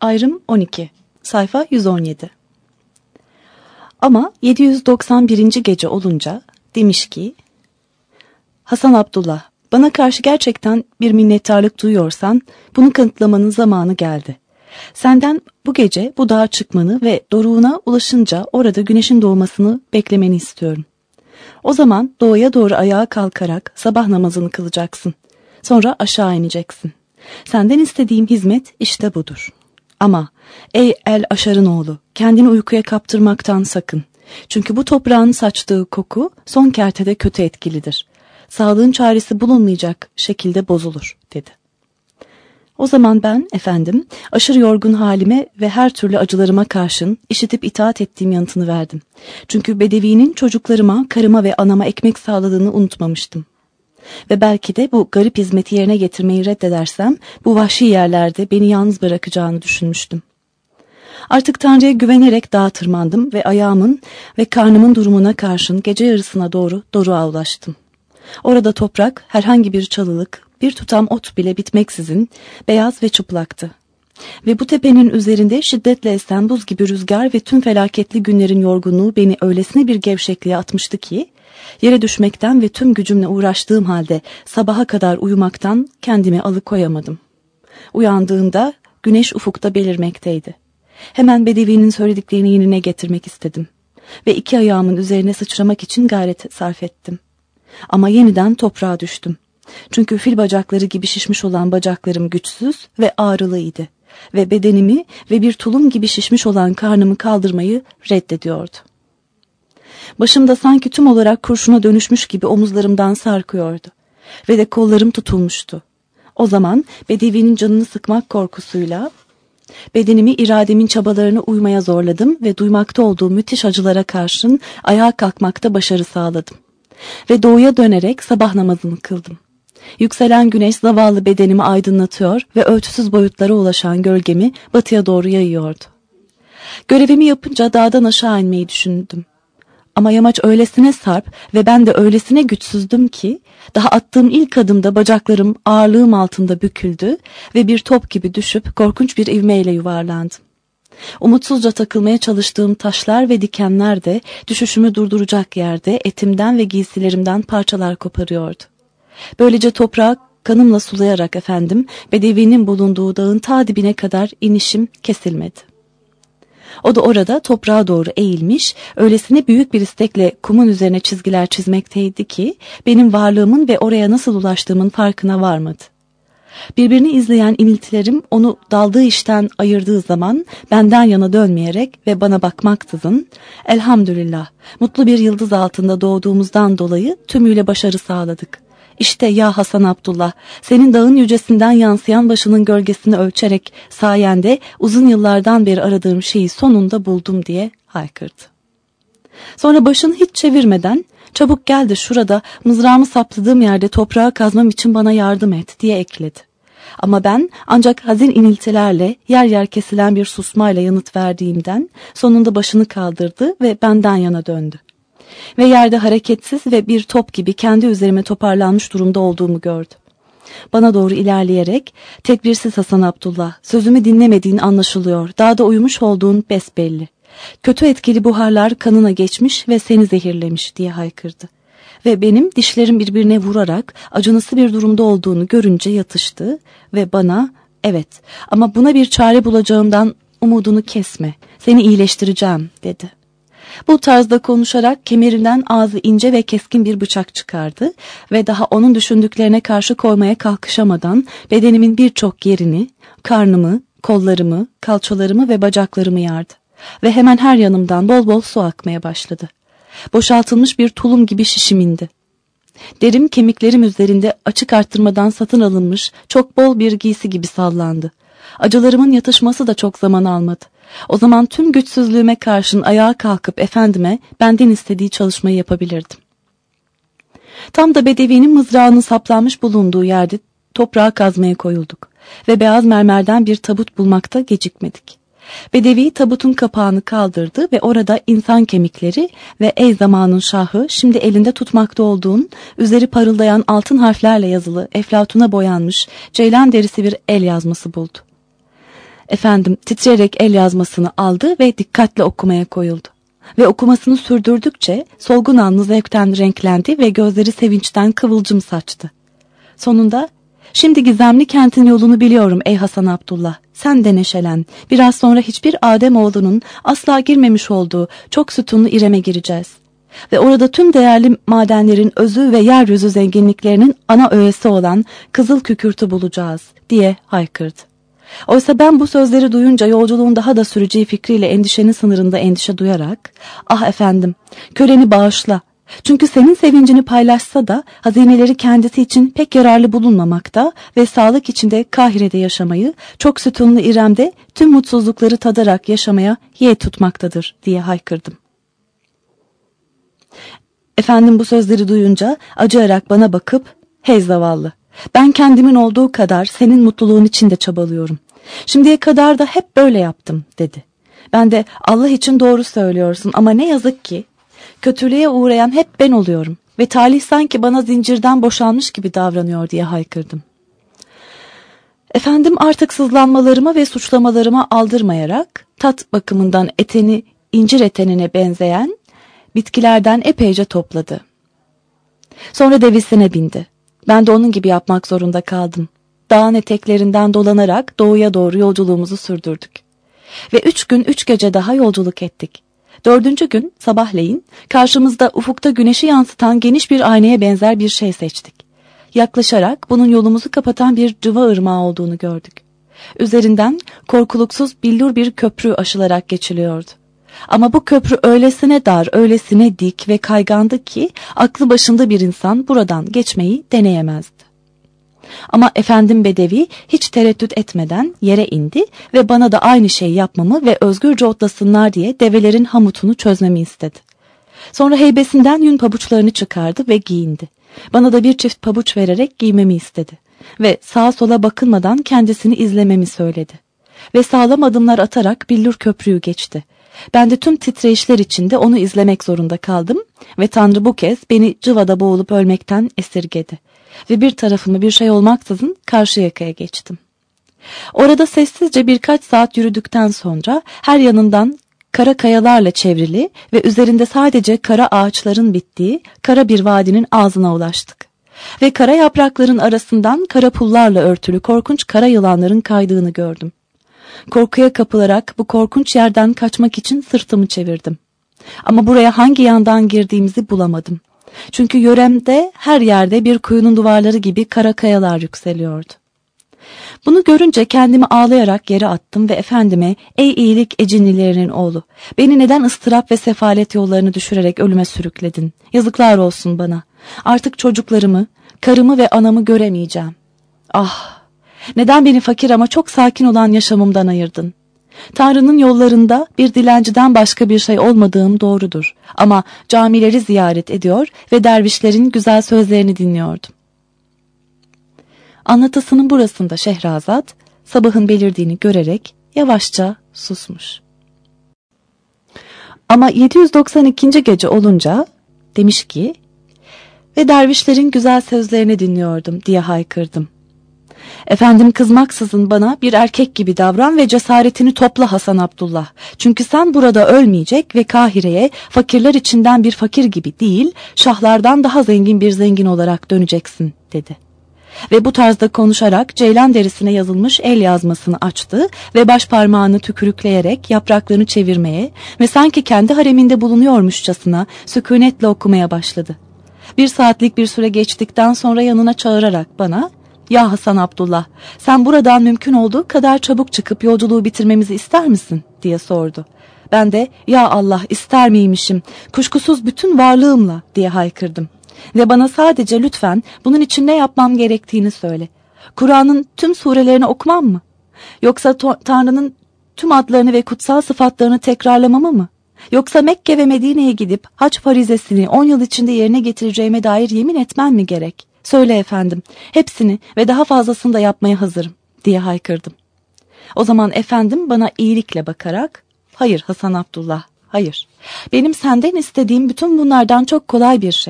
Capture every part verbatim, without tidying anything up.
Ayrım on iki. Sayfa yüz on yedi. Ama yedi yüz doksan birinci gece olunca demiş ki, Hasan Abdullah, bana karşı gerçekten bir minnettarlık duyuyorsan bunu kanıtlamanın zamanı geldi. Senden bu gece bu dağa çıkmanı ve doruğuna ulaşınca orada güneşin doğmasını beklemeni istiyorum. O zaman doğuya doğru ayağa kalkarak sabah namazını kılacaksın. Sonra aşağı ineceksin. Senden istediğim hizmet işte budur. Ama ey El Aşar'ın oğlu, kendini uykuya kaptırmaktan sakın. Çünkü bu toprağın saçtığı koku son kertede kötü etkilidir. Sağlığın çaresi bulunmayacak şekilde bozulur, dedi. O zaman ben, efendim, aşırı yorgun halime ve her türlü acılarıma karşın işitip itaat ettiğim yanıtını verdim. Çünkü Bedevi'nin çocuklarıma, karıma ve anama ekmek sağladığını unutmamıştım. Ve belki de bu garip hizmeti yerine getirmeyi reddedersem, bu vahşi yerlerde beni yalnız bırakacağını düşünmüştüm. Artık Tanrı'ya güvenerek dağa tırmandım ve ayağımın ve karnımın durumuna karşın gece yarısına doğru doruğa ulaştım. Orada toprak, herhangi bir çalılık, bir tutam ot bile bitmeksizin beyaz ve çıplaktı. Ve bu tepenin üzerinde şiddetle esen buz gibi rüzgar ve tüm felaketli günlerin yorgunluğu beni öylesine bir gevşekliğe atmıştı ki, yere düşmekten ve tüm gücümle uğraştığım halde sabaha kadar uyumaktan kendimi alıkoyamadım. Uyandığımda güneş ufukta belirmekteydi. Hemen Bedevi'nin söylediklerini yerine getirmek istedim ve iki ayağımın üzerine sıçramak için gayret sarf ettim. Ama yeniden toprağa düştüm. Çünkü fil bacakları gibi şişmiş olan bacaklarım güçsüz ve ağrılıydı ve bedenimi ve bir tulum gibi şişmiş olan karnımı kaldırmayı reddediyordu. Başımda sanki tüm olarak kurşuna dönüşmüş gibi omuzlarımdan sarkıyordu ve de kollarım tutulmuştu. O zaman Bedevi'nin canını sıkmak korkusuyla bedenimi irademin çabalarına uymaya zorladım ve duymakta olduğum müthiş acılara karşın ayağa kalkmakta başarı sağladım. Ve doğuya dönerek sabah namazımı kıldım. Yükselen güneş zavallı bedenimi aydınlatıyor ve ölçüsüz boyutlara ulaşan gölgemi batıya doğru yayıyordu. Görevimi yapınca dağdan aşağı inmeyi düşündüm. Ama yamaç öylesine sarp ve ben de öylesine güçsüzdüm ki daha attığım ilk adımda bacaklarım ağırlığım altında büküldü ve bir top gibi düşüp korkunç bir ivmeyle yuvarlandım. Umutsuzca takılmaya çalıştığım taşlar ve dikenler de düşüşümü durduracak yerde etimden ve giysilerimden parçalar koparıyordu. Böylece toprağı kanımla sulayarak efendim Bedevi'nin bulunduğu dağın ta dibine kadar inişim kesilmedi. O da orada toprağa doğru eğilmiş, öylesine büyük bir istekle kumun üzerine çizgiler çizmekteydi ki benim varlığımın ve oraya nasıl ulaştığımın farkına varmadı. Birbirini izleyen iniltilerim onu daldığı işten ayırdığı zaman benden yana dönmeyerek ve bana bakmaksızın elhamdülillah mutlu bir yıldız altında doğduğumuzdan dolayı tümüyle başarı sağladık. İşte ya Hasan Abdullah, senin dağın yücesinden yansıyan başının gölgesini ölçerek sayende uzun yıllardan beri aradığım şeyi sonunda buldum diye haykırdı. Sonra başını hiç çevirmeden çabuk gel de şurada mızrağımı sapladığım yerde toprağı kazmam için bana yardım et diye ekledi. Ama ben ancak hazin iniltilerle yer yer kesilen bir susmayla yanıt verdiğimden sonunda başını kaldırdı ve benden yana döndü. Ve yerde hareketsiz ve bir top gibi kendi üzerime toparlanmış durumda olduğumu gördü. Bana doğru ilerleyerek tedbirsiz Hasan Abdullah, sözümü dinlemediğin anlaşılıyor, dağda uyumuş olduğun besbelli. Kötü etkili buharlar kanına geçmiş ve seni zehirlemiş diye haykırdı. Ve benim dişlerim birbirine vurarak acınası bir durumda olduğunu görünce yatıştı ve bana evet ama buna bir çare bulacağımdan umudunu kesme, seni iyileştireceğim dedi. Bu tarzda konuşarak kemerinden ağzı ince ve keskin bir bıçak çıkardı ve daha onun düşündüklerine karşı koymaya kalkışamadan bedenimin birçok yerini, karnımı, kollarımı, kalçalarımı ve bacaklarımı yardı. Ve hemen her yanımdan bol bol su akmaya başladı. Boşaltılmış bir tulum gibi şişimindi. Derim kemiklerim üzerinde açık arttırmadan satın alınmış çok bol bir giysi gibi sallandı. Acılarımın yatışması da çok zaman almadı. O zaman tüm güçsüzlüğüme karşın ayağa kalkıp efendime benden istediği çalışmayı yapabilirdim. Tam da Bedevi'nin mızrağının saplanmış bulunduğu yerde toprağa kazmaya koyulduk ve beyaz mermerden bir tabut bulmakta gecikmedik. Bedevi tabutun kapağını kaldırdı ve orada insan kemikleri ve ey zamanın şahı şimdi elinde tutmakta olduğun üzeri parıldayan altın harflerle yazılı eflatuna boyanmış ceylan derisi bir el yazması buldu. Efendim titreyerek el yazmasını aldı ve dikkatle okumaya koyuldu. Ve okumasını sürdürdükçe solgun alnı zevkten renklendi ve gözleri sevinçten kıvılcım saçtı. Sonunda, "Şimdi gizemli kentin yolunu biliyorum ey Hasan Abdullah. Sen de neşelen. Biraz sonra hiçbir Ademoğlunun asla girmemiş olduğu çok sütunlu İrem'e gireceğiz. Ve orada tüm değerli madenlerin özü ve yeryüzü zenginliklerinin ana öğesi olan kızıl kükürtü bulacağız," diye haykırdı. Oysa ben bu sözleri duyunca yolculuğun daha da süreceği fikriyle endişenin sınırında endişe duyarak, "Ah efendim, köleni bağışla. Çünkü senin sevincini paylaşsa da hazineleri kendisi için pek yararlı bulunmamakta ve sağlık içinde Kahire'de yaşamayı, çok sütunlu İrem'de tüm mutsuzlukları tadarak yaşamaya yeğ tutmaktadır," diye haykırdım. Efendim bu sözleri duyunca acıyarak bana bakıp, "Hey zavallı, ben kendimin olduğu kadar senin mutluluğun için de çabalıyorum. Şimdiye kadar da hep böyle yaptım," dedi. Ben de, "Allah için doğru söylüyorsun ama ne yazık ki kötülüğe uğrayan hep ben oluyorum ve talih sanki bana zincirden boşalmış gibi davranıyor," diye haykırdım. Efendim artık sızlanmalarıma ve suçlamalarıma aldırmayarak tat bakımından eteni incir etenine benzeyen bitkilerden epeyce topladı. Sonra devisine bindi. Ben de onun gibi yapmak zorunda kaldım. Dağın eteklerinden dolanarak doğuya doğru yolculuğumuzu sürdürdük. Ve üç gün üç gece daha yolculuk ettik. Dördüncü gün sabahleyin karşımızda ufukta güneşi yansıtan geniş bir aynaya benzer bir şey seçtik. Yaklaşarak bunun yolumuzu kapatan bir cıva ırmağı olduğunu gördük. Üzerinden korkuluksuz billur bir köprü aşılarak geçiliyordu. Ama bu köprü öylesine dar, öylesine dik ve kaygandı ki aklı başında bir insan buradan geçmeyi deneyemezdi. Ama efendim Bedevi hiç tereddüt etmeden yere indi ve bana da aynı şeyi yapmamı ve özgürce otlasınlar diye develerin hamutunu çözmemi istedi. Sonra heybesinden yün pabuçlarını çıkardı ve giyindi. Bana da bir çift pabuç vererek giymemi istedi. Ve sağa sola bakılmadan kendisini izlememi söyledi. Ve sağlam adımlar atarak billur köprüyü geçti. Ben de tüm titreyişler içinde onu izlemek zorunda kaldım ve Tanrı bu kez beni cıvada boğulup ölmekten esirgedi. Ve bir tarafıma bir şey olmaksızın karşı yakaya geçtim. Orada sessizce birkaç saat yürüdükten sonra her yanından kara kayalarla çevrili ve üzerinde sadece kara ağaçların bittiği kara bir vadinin ağzına ulaştık. Ve kara yaprakların arasından kara pullarla örtülü korkunç kara yılanların kaydığını gördüm. Korkuya kapılarak bu korkunç yerden kaçmak için sırtımı çevirdim. Ama buraya hangi yandan girdiğimizi bulamadım. Çünkü yöremde her yerde bir kuyunun duvarları gibi kara kayalar yükseliyordu. Bunu görünce kendimi ağlayarak yere attım ve efendime, "Ey iyilik ecinlilerinin oğlu, beni neden ıstırap ve sefalet yollarını düşürerek ölüme sürükledin? Yazıklar olsun bana. Artık çocuklarımı, karımı ve anamı göremeyeceğim. Ah, neden beni fakir ama çok sakin olan yaşamımdan ayırdın? Tanrı'nın yollarında bir dilenciden başka bir şey olmadığım doğrudur. Ama camileri ziyaret ediyor ve dervişlerin güzel sözlerini dinliyordum." Anlatısının burasında Şehrazat, sabahın belirdiğini görerek yavaşça susmuş. Ama yedi yüz doksan ikinci gece olunca demiş ki, "Ve dervişlerin güzel sözlerini dinliyordum," diye haykırdım. "Efendim kızmaksızın bana bir erkek gibi davran ve cesaretini topla Hasan Abdullah. Çünkü sen burada ölmeyecek ve Kahire'ye fakirler içinden bir fakir gibi değil, şahlardan daha zengin bir zengin olarak döneceksin," dedi. Ve bu tarzda konuşarak ceylan derisine yazılmış el yazmasını açtı ve baş parmağını tükürükleyerek yapraklarını çevirmeye ve sanki kendi hareminde bulunuyormuşçasına sükunetle okumaya başladı. Bir saatlik bir süre geçtikten sonra yanına çağırarak bana, "Ya Hasan Abdullah, sen buradan mümkün olduğu kadar çabuk çıkıp yolculuğu bitirmemizi ister misin?" diye sordu. Ben de, "Ya Allah, ister miymişim, kuşkusuz bütün varlığımla," diye haykırdım. Ve bana sadece lütfen bunun için ne yapmam gerektiğini söyle. Kur'an'ın tüm surelerini okumam mı? Yoksa Tanrı'nın tüm adlarını ve kutsal sıfatlarını tekrarlamamı mı? Yoksa Mekke ve Medine'ye gidip hac farizesini on yıl içinde yerine getireceğime dair yemin etmem mi gerek? Söyle efendim, hepsini ve daha fazlasını da yapmaya hazırım," diye haykırdım. O zaman efendim bana iyilikle bakarak, "Hayır Hasan Abdullah, hayır. Benim senden istediğim bütün bunlardan çok kolay bir şey.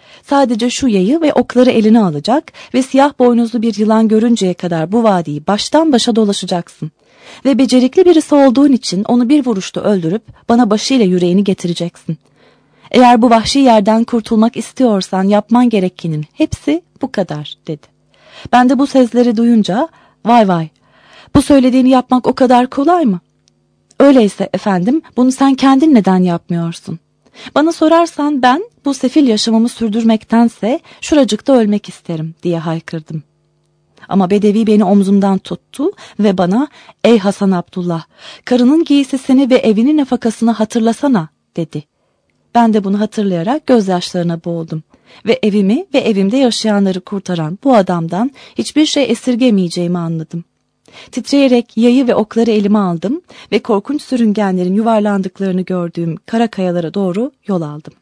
Sadece şu yayı ve okları eline alacak ve siyah boynuzlu bir yılan görünceye kadar bu vadiyi baştan başa dolaşacaksın. Ve becerikli birisi olduğun için onu bir vuruşta öldürüp bana başıyla yüreğini getireceksin. Eğer bu vahşi yerden kurtulmak istiyorsan yapman gerekenin hepsi bu kadar dedi. Ben de bu sözleri duyunca vay vay, bu söylediğini yapmak o kadar kolay mı? Öyleyse efendim bunu sen kendin neden yapmıyorsun? Bana sorarsan ben bu sefil yaşamımı sürdürmektense şuracıkta ölmek isterim diye haykırdım. Ama Bedevi beni omzumdan tuttu ve bana ey Hasan Abdullah, karının giysisini ve evinin nafakasını hatırlasana dedi. Ben de bunu hatırlayarak gözyaşlarına boğuldum ve evimi ve evimde yaşayanları kurtaran bu adamdan hiçbir şey esirgemeyeceğimi anladım. Titreyerek yayı ve okları elime aldım ve korkunç sürüngenlerin yuvarlandıklarını gördüğüm kara kayalara doğru yol aldım.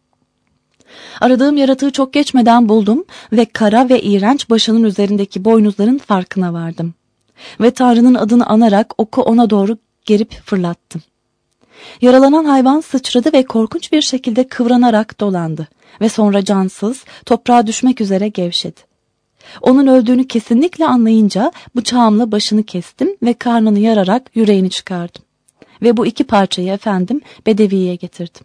Aradığım yaratığı çok geçmeden buldum ve kara ve iğrenç başının üzerindeki boynuzların farkına vardım. Ve Tanrı'nın adını anarak oku ona doğru gerip fırlattım. Yaralanan hayvan sıçradı ve korkunç bir şekilde kıvranarak dolandı ve sonra cansız, toprağa düşmek üzere gevşedi. Onun öldüğünü kesinlikle anlayınca bıçağımla başını kestim ve karnını yararak yüreğini çıkardım. Ve bu iki parçayı efendim Bedevi'ye getirdim.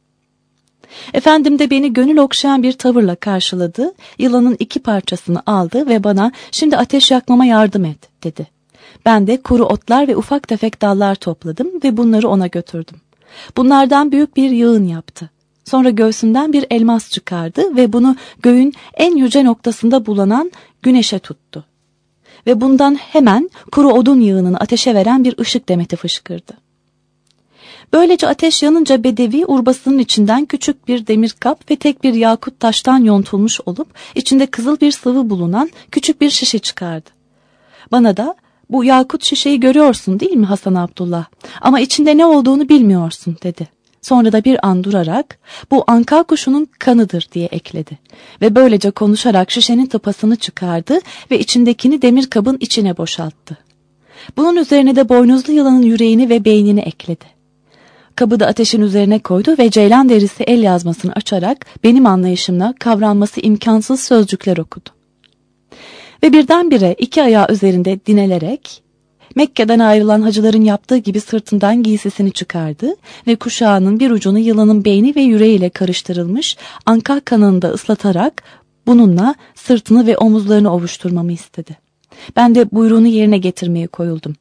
Efendim de beni gönül okşayan bir tavırla karşıladı, yılanın iki parçasını aldı ve bana şimdi ateş yakmama yardım et dedi. Ben de kuru otlar ve ufak tefek dallar topladım ve bunları ona götürdüm. Bunlardan büyük bir yığın yaptı. Sonra göğsünden bir elmas çıkardı ve bunu göğün en yüce noktasında bulunan güneşe tuttu. Ve bundan hemen kuru odun yığınını ateşe veren bir ışık demeti fışkırdı. Böylece ateş yanınca Bedevi urbasının içinden küçük bir demir kap ve tek bir yakut taştan yontulmuş olup içinde kızıl bir sıvı bulunan küçük bir şişe çıkardı. Bana da bu yakut şişeyi görüyorsun değil mi Hasan Abdullah? Ama içinde ne olduğunu bilmiyorsun dedi. Sonra da bir an durarak bu anka kuşunun kanıdır diye ekledi. Ve böylece konuşarak şişenin tıpasını çıkardı ve içindekini demir kabın içine boşalttı. Bunun üzerine de boynuzlu yılanın yüreğini ve beynini ekledi. Kabı da ateşin üzerine koydu ve ceylan derisi el yazmasını açarak benim anlayışımla kavranması imkansız sözcükler okudu. Ve birdenbire iki ayağı üzerinde dinelerek Mekke'den ayrılan hacıların yaptığı gibi sırtından giysisini çıkardı ve kuşağının bir ucunu yılanın beyni ve yüreğiyle karıştırılmış anka kanında ıslatarak bununla sırtını ve omuzlarını ovuşturmamı istedi. Ben de buyruğunu yerine getirmeye koyuldum.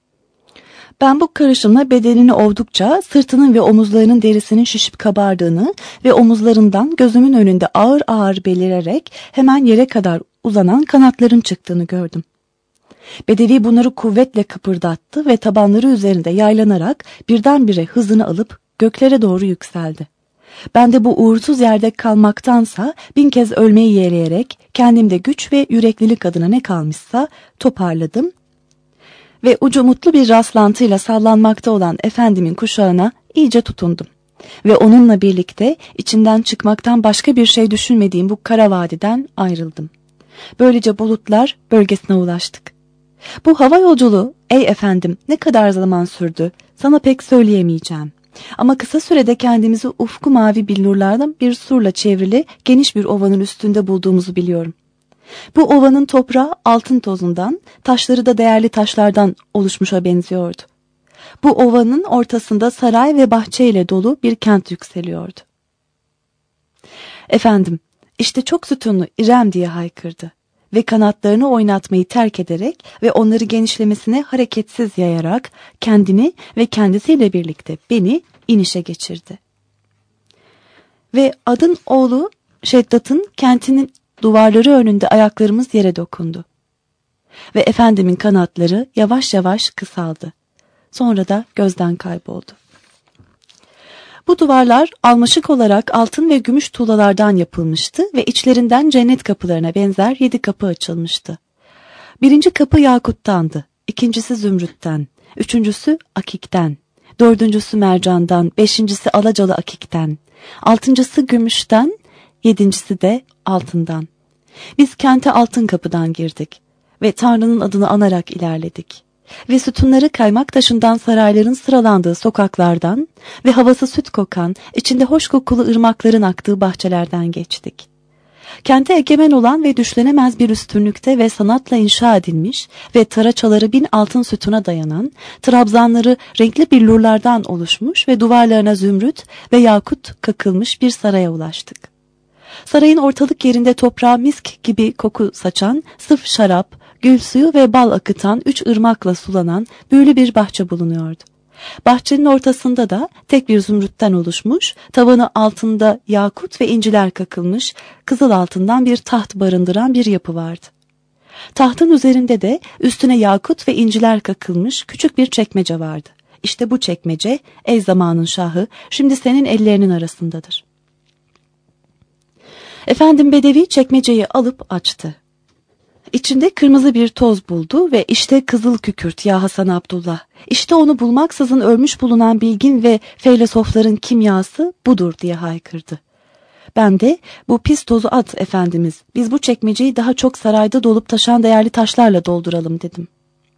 Ben bu karışımla bedenini ovdukça sırtının ve omuzlarının derisinin şişip kabardığını ve omuzlarından gözümün önünde ağır ağır belirerek hemen yere kadar uzanan kanatların çıktığını gördüm. Bedevi bunları kuvvetle kıpırdattı ve tabanları üzerinde yaylanarak birdenbire hızını alıp göklere doğru yükseldi. Ben de bu uğursuz yerde kalmaktansa bin kez ölmeyi yeğleyerek kendimde güç ve yüreklilik adına ne kalmışsa toparladım ve ucu mutlu bir rastlantıyla sallanmakta olan efendimin kuşağına iyice tutundum. Ve onunla birlikte içinden çıkmaktan başka bir şey düşünmediğim bu kara vadiden ayrıldım. Böylece bulutlar bölgesine ulaştık. Bu hava yolculuğu ey efendim ne kadar zaman sürdü sana pek söyleyemeyeceğim. Ama kısa sürede kendimizi ufku mavi billurlardan bir surla çevrili geniş bir ovanın üstünde bulduğumuzu biliyorum. Bu ovanın toprağı altın tozundan, taşları da değerli taşlardan oluşmuşa benziyordu. Bu ovanın ortasında saray ve bahçeyle dolu bir kent yükseliyordu. Efendim, işte çok sütunlu İrem diye haykırdı ve kanatlarını oynatmayı terk ederek ve onları genişlemesine hareketsiz yayarak kendini ve kendisiyle birlikte beni inişe geçirdi. Ve adın oğlu Şeddat'ın kentinin duvarları önünde ayaklarımız yere dokundu. Ve efendimin kanatları yavaş yavaş kısaldı. Sonra da gözden kayboldu. Bu duvarlar almaşık olarak altın ve gümüş tuğlalardan yapılmıştı ve içlerinden cennet kapılarına benzer yedi kapı açılmıştı. Birinci kapı yakuttandı, ikincisi zümrütten, üçüncüsü akikten, dördüncüsü mercandan, beşincisi alacalı akikten, altıncısı gümüşten, yedincisi de altından. Biz kente altın kapıdan girdik ve Tanrı'nın adını anarak ilerledik. Ve sütunları kaymak taşından sarayların sıralandığı sokaklardan ve havası süt kokan, içinde hoş kokulu ırmakların aktığı bahçelerden geçtik. Kente egemen olan ve düşlenemez bir üstünlükte ve sanatla inşa edilmiş ve taraçaları bin altın sütuna dayanan, trabzanları renkli billurlardan oluşmuş ve duvarlarına zümrüt ve yakut kakılmış bir saraya ulaştık. Sarayın ortalık yerinde toprağa misk gibi koku saçan, sıf şarap, gül suyu ve bal akıtan üç ırmakla sulanan büyülü bir bahçe bulunuyordu. Bahçenin ortasında da tek bir zümrütten oluşmuş, tavanı altında yakut ve inciler kakılmış, kızıl altından bir taht barındıran bir yapı vardı. Tahtın üzerinde de üstüne yakut ve inciler kakılmış küçük bir çekmece vardı. İşte bu çekmece, ey zamanın şahı, şimdi senin ellerinin arasındadır. Efendim Bedevi çekmeceyi alıp açtı. İçinde kırmızı bir toz buldu ve işte kızıl kükürt ya Hasan Abdullah. İşte onu bulmaksızın ölmüş bulunan bilgin ve feylesofların kimyası budur diye haykırdı. Ben de bu pis tozu at efendimiz, biz bu çekmeceyi daha çok sarayda dolup taşan değerli taşlarla dolduralım dedim.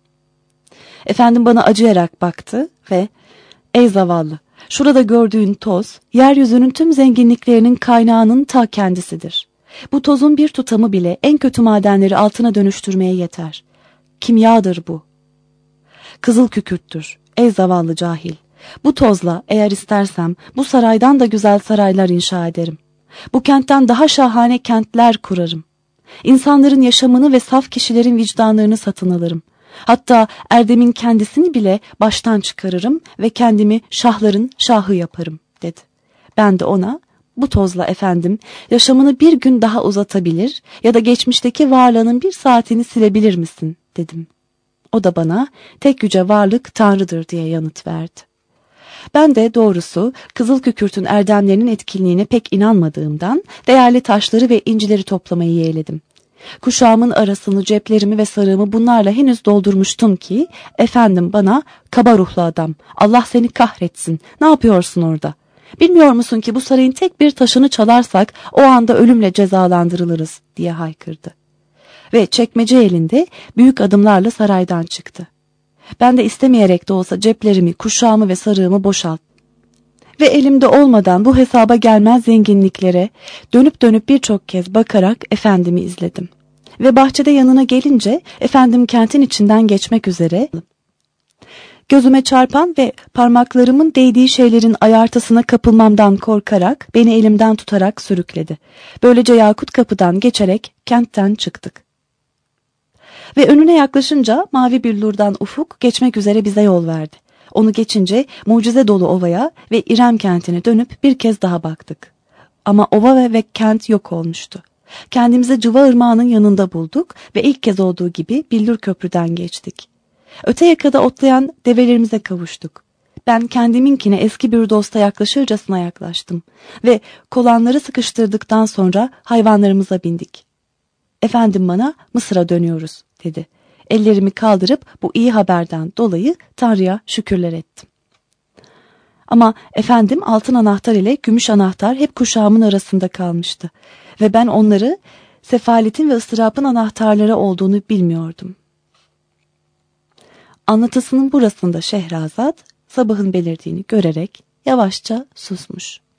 Efendim bana acıyarak baktı ve ey zavallı, şurada gördüğün toz yeryüzünün tüm zenginliklerinin kaynağının ta kendisidir. Bu tozun bir tutamı bile en kötü madenleri altına dönüştürmeye yeter. Kimyadır bu. Kızıl kükürttür. Ey zavallı cahil. Bu tozla eğer istersem bu saraydan da güzel saraylar inşa ederim. Bu kentten daha şahane kentler kurarım. İnsanların yaşamını ve saf kişilerin vicdanlarını satın alırım. Hatta Erdem'in kendisini bile baştan çıkarırım ve kendimi şahların şahı yaparım dedi. Ben de ona bu tozla efendim yaşamını bir gün daha uzatabilir ya da geçmişteki varlığının bir saatini silebilir misin dedim. O da bana tek yüce varlık Tanrı'dır diye yanıt verdi. Ben de doğrusu kızıl kükürtün erdemlerinin etkinliğine pek inanmadığımdan değerli taşları ve incileri toplamayı yeğledim. Kuşağımın arasını, ceplerimi ve sarığımı bunlarla henüz doldurmuştum ki efendim bana kaba ruhlu adam, Allah seni kahretsin, ne yapıyorsun orada? Bilmiyor musun ki bu sarayın tek bir taşını çalarsak o anda ölümle cezalandırılırız diye haykırdı. Ve çekmece elinde büyük adımlarla saraydan çıktı. Ben de istemeyerek de olsa ceplerimi, kuşağımı ve sarığımı boşalttım. Ve elimde olmadan bu hesaba gelmez zenginliklere dönüp dönüp birçok kez bakarak efendimi izledim. Ve bahçede yanına gelince efendim kentin içinden geçmek üzere gözüme çarpan ve parmaklarımın değdiği şeylerin ayartısına kapılmamdan korkarak beni elimden tutarak sürükledi. Böylece Yakut Kapı'dan geçerek kentten çıktık. Ve önüne yaklaşınca mavi billurdan ufuk geçmek üzere bize yol verdi. Onu geçince mucize dolu ovaya ve İrem kentine dönüp bir kez daha baktık. Ama ova ve, ve kent yok olmuştu. Kendimizi Cıva Irmağı'nın yanında bulduk ve ilk kez olduğu gibi billur köprüden geçtik. Öte yakada otlayan develerimize kavuştuk. Ben kendiminkine eski bir dosta yaklaşırcasına yaklaştım ve kolanları sıkıştırdıktan sonra hayvanlarımıza bindik. Efendim bana Mısır'a dönüyoruz dedi. Ellerimi kaldırıp bu iyi haberden dolayı Tanrı'ya şükürler ettim. Ama efendim altın anahtar ile gümüş anahtar hep kuşağımın arasında kalmıştı ve ben onları sefaletin ve ıstırapın anahtarları olduğunu bilmiyordum. Anlatısının burasında Şehrazat sabahın belirdiğini görerek yavaşça susmuş.